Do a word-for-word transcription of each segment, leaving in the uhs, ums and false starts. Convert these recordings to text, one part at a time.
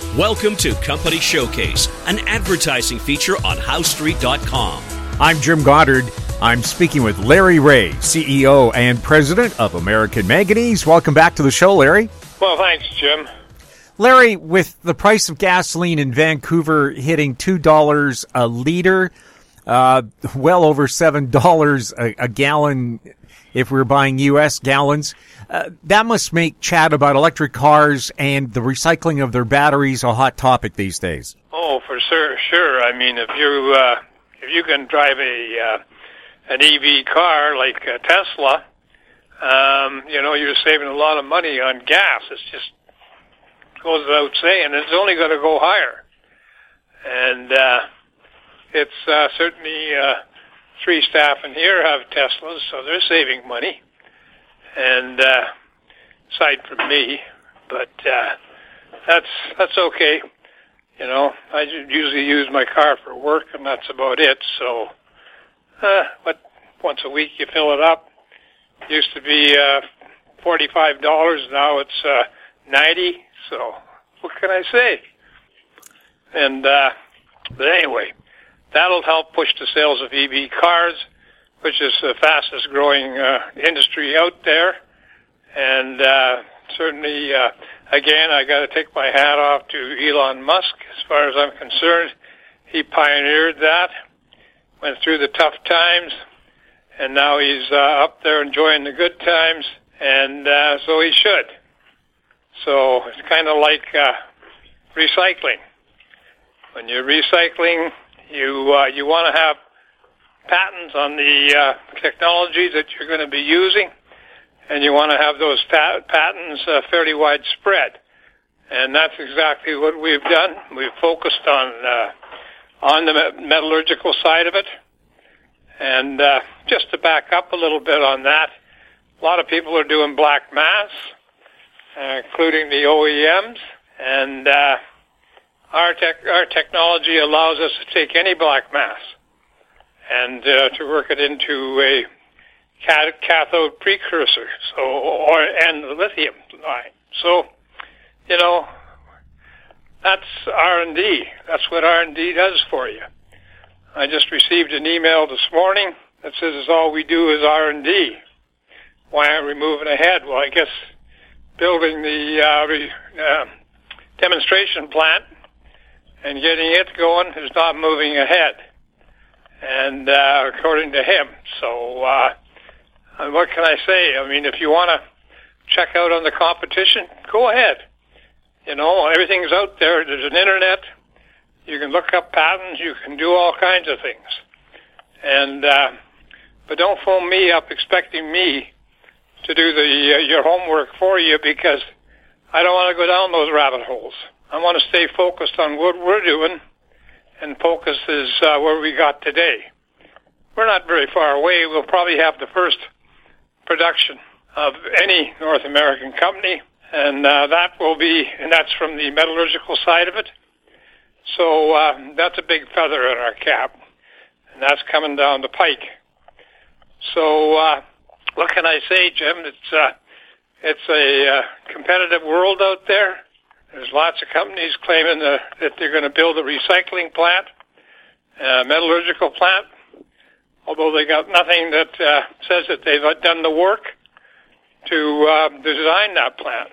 Welcome to Company Showcase, an advertising feature on House Street dot com. I'm Jim Goddard. I'm speaking with Larry Ray, C E O and President of American Manganese. Welcome back to the show, Larry. Well, thanks, Jim. Larry, with the price of gasoline in Vancouver hitting two dollars a liter, uh, well over seven dollars a, a gallon if we're buying U S gallons, uh, that must make chat about electric cars and the recycling of their batteries a hot topic these days. Oh, for sure, sure. I mean, if you uh, if you can drive a uh, an E V car like a Tesla, um, you know, you're saving a lot of money on gas. It's just goes without saying. It's only going to go higher, and uh, it's uh, certainly uh, three staff in here have Teslas, so they're saving money, and uh, aside from me, but uh, that's that's okay. You know, I usually use my car for work, and that's about it. So, uh, but once a week you fill it up. Used to be uh, forty-five dollars. Now it's uh, ninety. So, what can I say? And uh, but anyway, that'll help push the sales of E V cars, which is the fastest growing uh, industry out there. And uh, certainly, uh, again, I got to take my hat off to Elon Musk. As far as I'm concerned, he pioneered that, went through the tough times, and now he's uh, up there enjoying the good times, and uh, so he should. So it's kind of like uh, recycling. When you're recycling, you uh, you want to have patents on the uh, technology that you're going to be using, and you want to have those pat- patents uh, fairly widespread. And that's exactly what we've done. We've focused on uh, on the metallurgical side of it. And uh, just to back up a little bit on that, a lot of people are doing black mass, uh, including the O E Ms, and uh, our tech, our technology allows us to take any black mass and uh, to work it into a cathode precursor, so or and the lithium line. So, you know, that's R and D. That's what R and D does for you. I just received an email this morning that says all we do is R and D. Why aren't we moving ahead? Well, I guess building the uh, re, uh, demonstration plant and getting it going is not moving ahead, and uh, according to him. So uh, what can I say? I mean, if you want to check out on the competition, go ahead. You know, everything's out there. There's an internet. You can look up patents. You can do all kinds of things. And uh, but don't phone me up expecting me to do the uh, your homework for you, because I don't want to go down those rabbit holes. I want to stay focused on what we're doing, and focus is uh, where we got today. We're not very far away. We'll probably have the first production of any North American company, and uh, that will be, and that's from the metallurgical side of it. So uh, that's a big feather in our cap, and that's coming down the pike. So uh, what can I say, Jim? It's uh, it's a uh, competitive world out there. There's lots of companies claiming uh, that they're going to build a recycling plant, a metallurgical plant, although they got nothing that uh, says that they've done the work to uh, design that plant.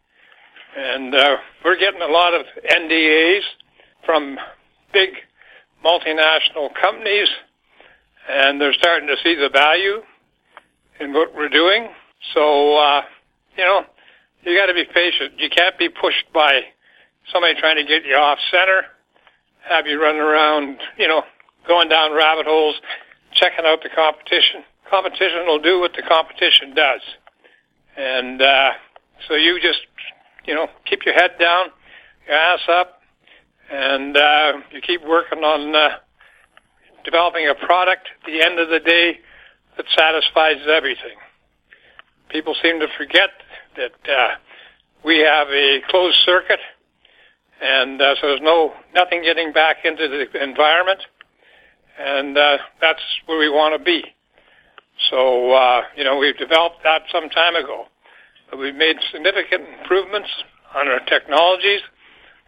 And uh, we're getting a lot of N D As from big multinational companies, and they're starting to see the value in what we're doing. So, uh, you know, you got to be patient. You can't be pushed by somebody trying to get you off center, have you running around, you know, going down rabbit holes, checking out the competition. Competition will do what the competition does. And uh, so you just, you know, keep your head down, your ass up, and uh, you keep working on uh, developing a product at the end of the day that satisfies everything. People seem to forget that uh, we have a closed circuit, and uh, so there's no nothing getting back into the environment, and uh, that's where we want to be. So, uh, you know, we've developed that some time ago, but we've made significant improvements on our technologies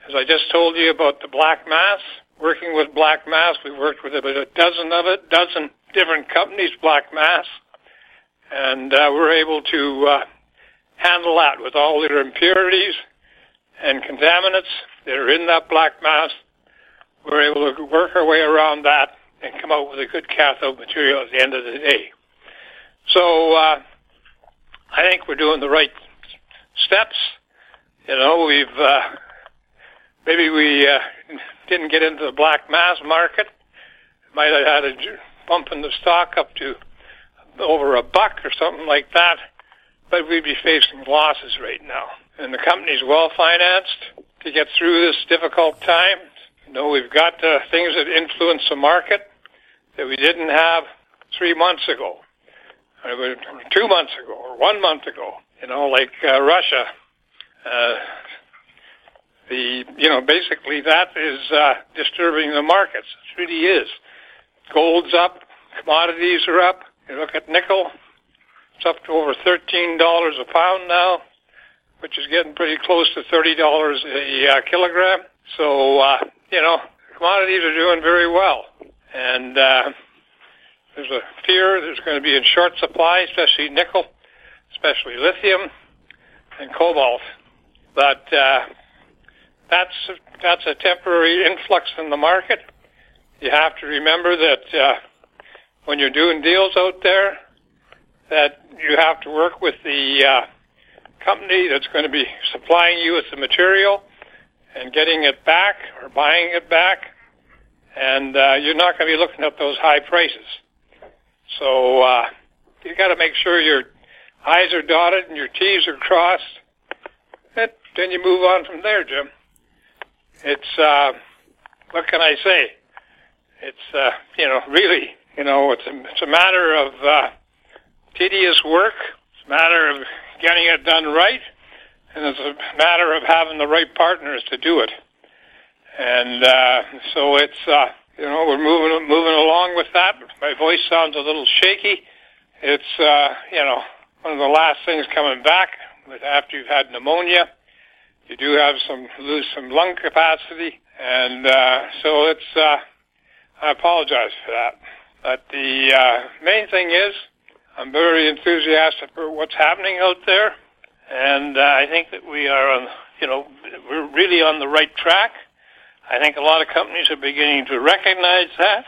as I just told you about the black mass, working with black mass, we worked with about a dozen of it, dozen different companies, black mass, and uh, we're able to uh, handle that with all their impurities and contaminants that are in that black mass. We're able to work our way around that and come out with a good cathode material at the end of the day. So uh, I think we're doing the right steps. You know, we've uh, maybe we uh, didn't get into the black mass market. Might have had a bump in the stock up to over a buck or something like that, but we'd be facing losses right now. And the company's well financed to get through this difficult time. You know, we've got uh, things that influence the market that we didn't have three months ago, or two months ago, or one month ago. You know, like uh, Russia. Uh, the you know basically that is uh, disturbing the markets. It really is. Gold's up, commodities are up. You look at nickel; it's up to over thirteen dollars a pound now, which is getting pretty close to thirty dollars a uh, kilogram. So, uh, you know, commodities are doing very well. And uh, there's a fear there's going to be in short supply, especially nickel, especially lithium and cobalt. But uh, that's, that's a temporary influx in the market. You have to remember that uh, when you're doing deals out there, that you have to work with the uh, company that's going to be supplying you with the material and getting it back or buying it back, and uh, you're not going to be looking at those high prices. So uh, you got to make sure your I's are dotted and your T's are crossed. And then you move on from there, Jim. It's uh, what can I say? It's uh, you know really you know it's a it's a matter of uh, tedious work. It's a matter of getting it done right. And it's a matter of having the right partners to do it. And uh, so it's, uh, you know, we're moving moving along with that. My voice sounds a little shaky. It's, uh, you know, one of the last things coming back after you've had pneumonia. You do have some, lose some lung capacity. And uh, so it's, uh, I apologize for that. But the uh, main thing is I'm very enthusiastic for what's happening out there. And uh, I think that we are on, you know, we're really on the right track. I think a lot of companies are beginning to recognize that.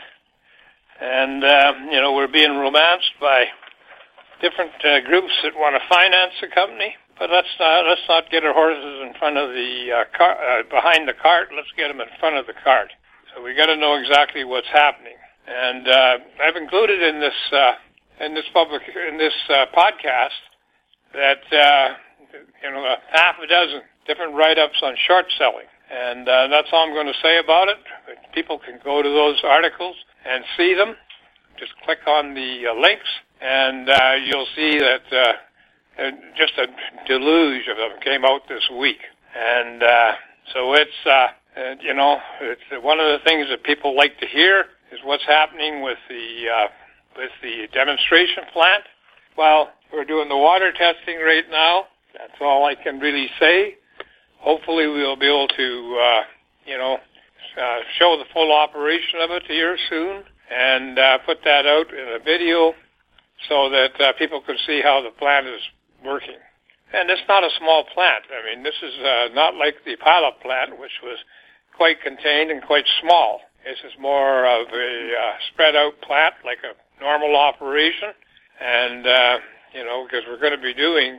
And, uh, you know, we're being romanced by different uh, groups that want to finance the company. But let's not, let's not get our horses in front of the uh, car, uh, behind the cart. Let's get them in front of the cart. So we got to know exactly what's happening. And uh, I've included in this uh, in this public in this uh, podcast that. Uh, you know, a half a dozen different write-ups on short selling. And uh, that's all I'm going to say about it. People can go to those articles and see them. Just click on the uh, links, and uh, you'll see that uh, just a deluge of them came out this week. And uh, so it's, uh, uh, you know, it's one of the things that people like to hear is what's happening with the uh, with the demonstration plant. Well, we're doing the water testing right now. That's all I can really say. Hopefully we'll be able to, uh, you know, uh, show the full operation of it here soon and uh, put that out in a video so that uh, people can see how the plant is working. And it's not a small plant. I mean, this is uh, not like the pilot plant, which was quite contained and quite small. This is more of a uh, spread-out plant, like a normal operation. And, uh, you know, because we're going to be doing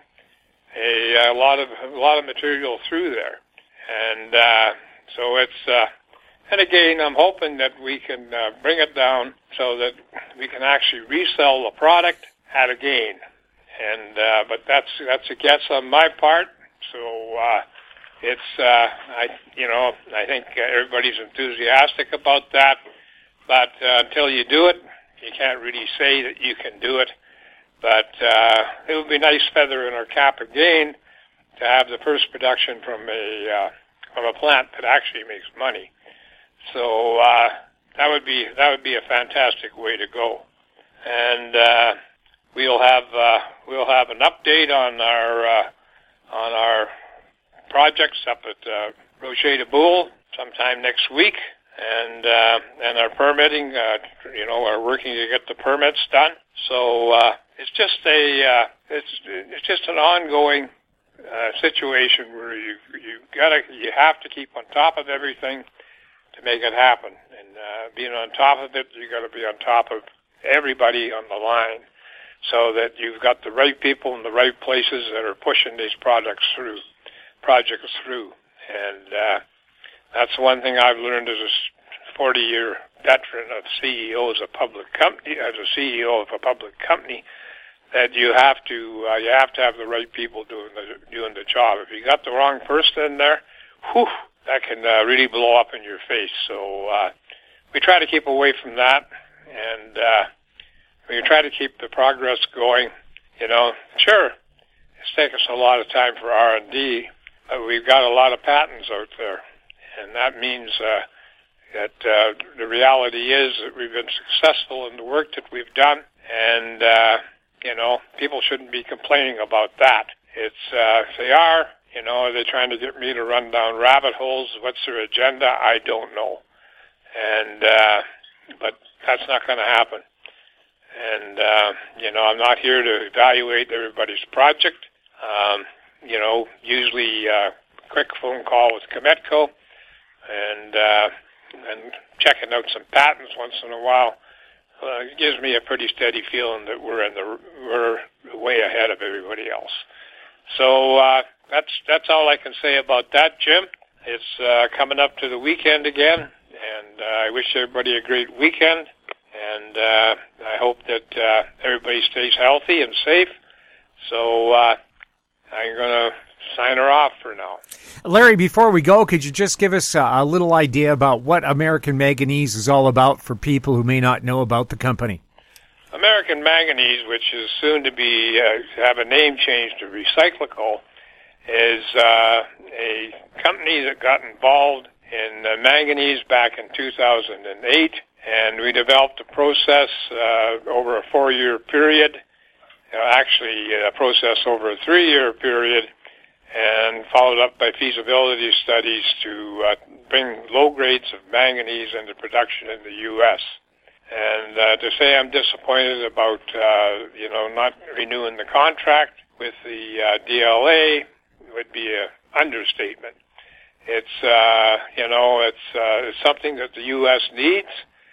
A, a lot of a lot of material through there, and uh, so it's uh, and again I'm hoping that we can uh, bring it down so that we can actually resell the product at a gain, and uh, but that's that's a guess on my part. So uh, it's uh, I you know I think everybody's enthusiastic about that, but uh, until you do it, you can't really say that you can do it. But uh, it would be a nice feather in our cap again to have the first production from a uh, from a plant that actually makes money. So uh, that would be that would be a fantastic way to go. And uh, we'll have uh, we'll have an update on our uh, on our projects up at uh, Rocher de Boule sometime next week, and uh, and our permitting, uh, you know, are working to get the permits done. So uh, it's just a uh, it's it's just an ongoing uh, situation where you you gotta you have to keep on top of everything to make it happen, and uh, being on top of it, you got to be on top of everybody on the line, so that you've got the right people in the right places that are pushing these projects through, projects through. And uh, that's one thing I've learned as a forty-year veteran of C E Os of public company, as a C E O of a public company, that you have to uh, you have to have the right people doing the doing the job. If you got the wrong person in there, whew, that can uh, really blow up in your face. So uh, we try to keep away from that. And uh, we try to keep the progress going. You know, sure, it's taken us a lot of time for R and D, but we've got a lot of patents out there, and that means uh, that uh, the reality is that we've been successful in the work that we've done, and uh, you know, people shouldn't be complaining about that. It's uh, if they are, you know, are they trying to get me to run down rabbit holes? What's their agenda? I don't know, and uh, but. That's not going to happen. And, uh, you know, I'm not here to evaluate everybody's project. Um, you know, usually a uh, quick phone call with Cometco and, uh, and checking out some patents once in a while uh, gives me a pretty steady feeling that we're in the we're way ahead of everybody else. So uh, that's that's all I can say about that, Jim. It's uh, coming up to the weekend again, and uh, I wish everybody a great weekend. And uh, I hope that uh, everybody stays healthy and safe. So uh, I'm going to sign her off for now. Larry, before we go, could you just give us a, a little idea about what American Manganese is all about for people who may not know about the company? American Manganese, which is soon to be uh, have a name change to Recyclical, is uh, a company that got involved in uh, manganese back in two thousand eight. And we developed a process uh, over a four-year period, uh, actually a process over a three-year period, and followed up by feasibility studies to uh, bring low grades of manganese into production in the U S And uh, to say I'm disappointed about, uh, you know, not renewing the contract with the uh, D L A would be an understatement. It's, uh, you know, it's, uh, it's something that the U S needs.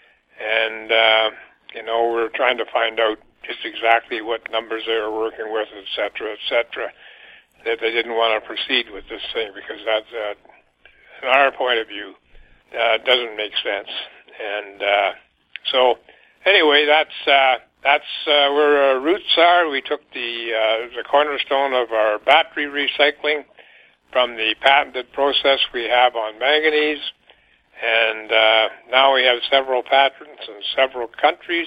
And, uh, you know, we're trying to find out just exactly what numbers they were working with, et cetera, et cetera, that they didn't want to proceed with this thing because that, uh, in our point of view, uh, doesn't make sense. And uh, so, anyway, that's uh, that's uh, where our roots are. We took the, uh, the cornerstone of our battery recycling from the patented process we have on manganese. And uh, now we have several patents in several countries,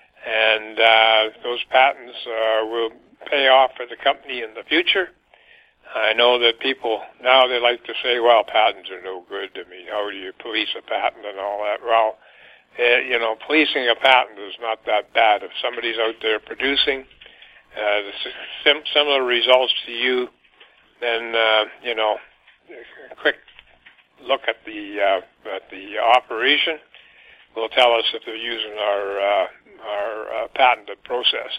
and uh, those patents uh, will pay off for the company in the future. I know that people now they like to say, well, patents are no good. I mean, how do you police a patent and all that? Well, uh, you know, policing a patent is not that bad. If somebody's out there producing uh, the sim- similar results to you, then, uh, you know, a quick look at the uh, at the operation will tell us if they're using our uh, our uh, patented process.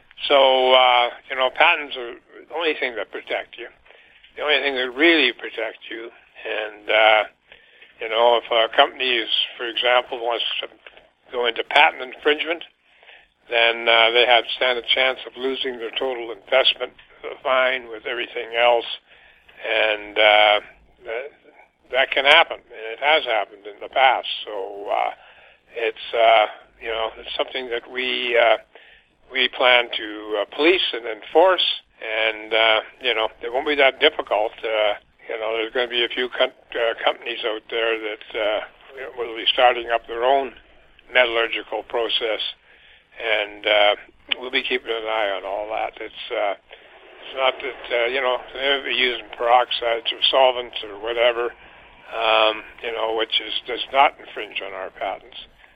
So uh, you know, patents are the only thing that protect you. The only thing that really protect you. And uh, you know, if a company is, for example, wants to go into patent infringement, then uh, they have stand a chance of losing their total investment, the fine with everything else, and uh, that can happen, and it has happened in the past. So uh, it's uh, you know it's something that we uh, we plan to uh, police and enforce, and uh, you know it won't be that difficult. Uh, you know there's going to be a few com- uh, companies out there that uh, will be starting up their own metallurgical process, and uh, we'll be keeping an eye on all that. It's uh, it's not that uh, you know they'll be using peroxides or solvents or whatever. Um, you know, which is does not infringe on our patents,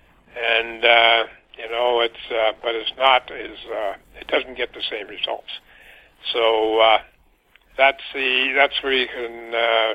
and uh, you know, it's uh, but it's not is uh, it doesn't get the same results. So uh, that's the that's where you can uh,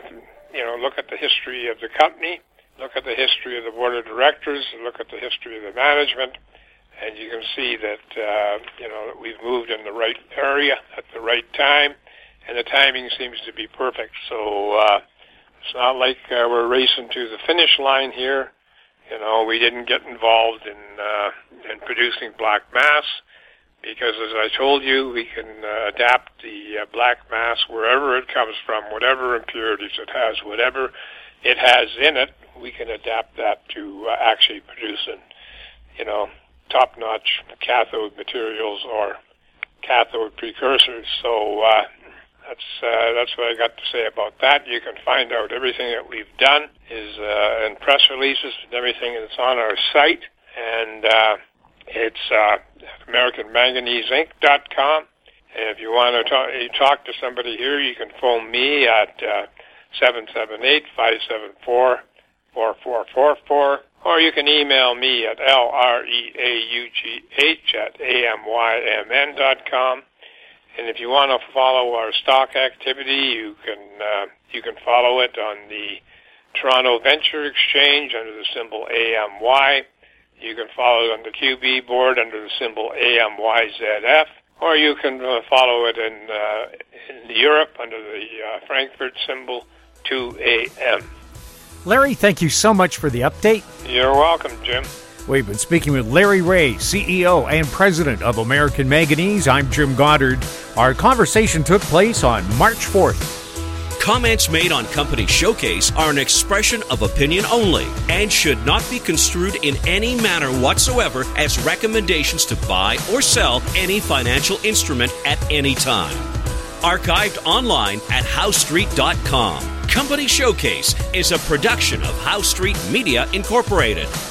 you know, look at the history of the company, look at the history of the board of directors, look at the history of the management, and you can see that, uh, you know, that we've moved in the right area at the right time, and the timing seems to be perfect. So uh, it's not like uh, we're racing to the finish line here. You know, we didn't get involved in uh, in producing black mass because, as I told you, we can uh, adapt the uh, black mass wherever it comes from, whatever impurities it has, whatever it has in it, we can adapt that to uh, actually producing, you know, top-notch cathode materials or cathode precursors. So uh, that's uh, that's what I got to say about that. You can find out everything that we've done is uh, in press releases and everything that's on our site, and uh, it's uh, American Manganese Inc dot com. And if you want to talk, you talk to somebody here, you can phone me at uh, seven seven eight, five seven four, four four four four, or you can email me at L R E A U G H at A M Y M N dot com. And if you want to follow our stock activity, you can uh, you can follow it on the Toronto Venture Exchange under the symbol A M Y. You can follow it on the Q B board under the symbol A M Y Z F. Or you can uh, follow it in, uh, in Europe under the uh, Frankfurt symbol two A M. Larry, thank you so much for the update. You're welcome, Jim. We've been speaking with Larry Ray, C E O and President of American Manganese. I'm Jim Goddard. Our conversation took place on March fourth. Comments made on Company Showcase are an expression of opinion only and should not be construed in any manner whatsoever as recommendations to buy or sell any financial instrument at any time. Archived online at Howe Street dot com. Company Showcase is a production of Howe Street Media Incorporated.